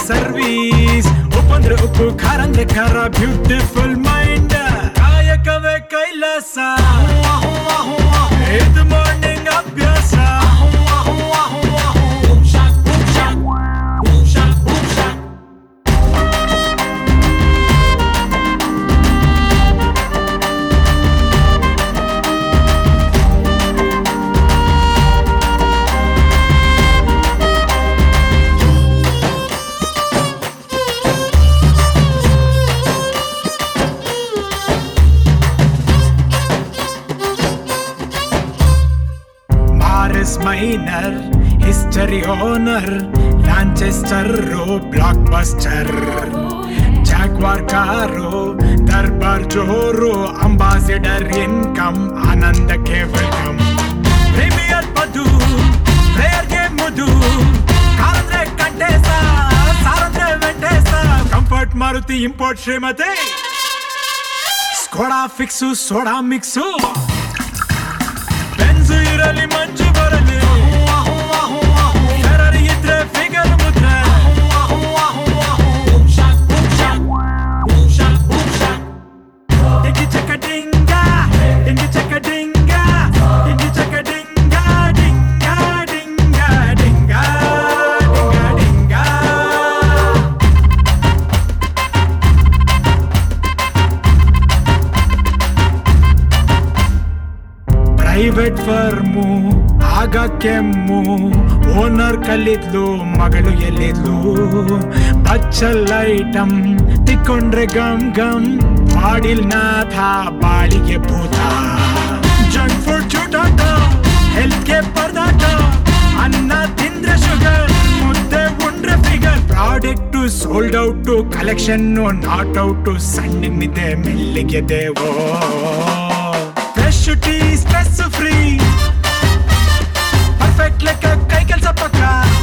service ಉಪ್ಪಂದ್ರೆ ಉಪ್ಪು ಖಾರ ಅಂದ್ರೆ ಖಾರ ಬ್ಯೂಟಿಫುಲ್ ಮೈಂಡ್ ಕಾಯಕವೇ ಕೈಲಾಸ ಇದು ಮಾರ್ನಿಂಗ್ ಅಭ್ಯಾಸ minor history owner Lanchester blockbuster Jaguar car ದರ್ಬಾರ್ ಜೋರು ಅಂಬಾಸಿಡರ್ ಇನ್ಕಮ್ ಆನಂದಕ್ಕೆ ವೆಲ್ಕಮ್ ಪ್ರೀಮಿಯರ್ ಮಧು ಪ್ಲೇಯರ್ಗೆ ಮುದು ಕಾರಂದ್ರೆ ಕಂಟೇಸ ಸಾರಂದ್ರೆ ವೆಂಟೇಸ ಕಂಫರ್ಟ್ ಮಾರುತಿ ಇಂಪೋರ್ಟ್ ಶ್ರೀಮತಿ Skoda fix soda mix Benz ಇರಲಿ ಮಂಜು ಬರಲಿ ಫೆರಾರಿ ಇದ್ರೆ ಫಿಗರ್ ಮುದ್ರೆ dinghy ಚಕ ಡಿಂಗ dinghy ಚಕ ಡಿಂಗ dinghy ಚಕ ಡಿಂಗ ಡಿಂಗ ಡಿಂಗ ಡಿಂಗ ಡಿಂಗ ಡಿಂಗ private firm ಆಗ ಕೆಮ್ಮು ಓನರ್ ಕಲ್ಲಿದ್ಲು ಮಗಳು ಎಲ್ಲಿದ್ಲು ಬಚ್ಚಲ್ ಐಟಮ್ ತಿಕ್ಕೊಂಡ್ರೆ ಗಮ್ ಗಮ್ ಮಾಡಿಲ್ ನಾಥ ಬಾಳಿಗೆ ಭೂತ ಜಂಕ್ ಫುಡ್ ಚೂಟಾಟ ಹೆಲ್ತ್ಗೆ ಪರದಾಟ ಅನ್ನ ತಿಂದ್ರೆ ಶುಗರ್ ಮುದ್ದೆ ಉಂಡ್ರೆ figure product sold out collection not out ಸಣ್ಣನಿದೆ ಮೆಲ್ಲಿಗೆ ದೇವೋ fresh tea stress free perfect ಲೆಕ್ಕ ಕೈ ಕೆಲಸ ಪಕ್ಕ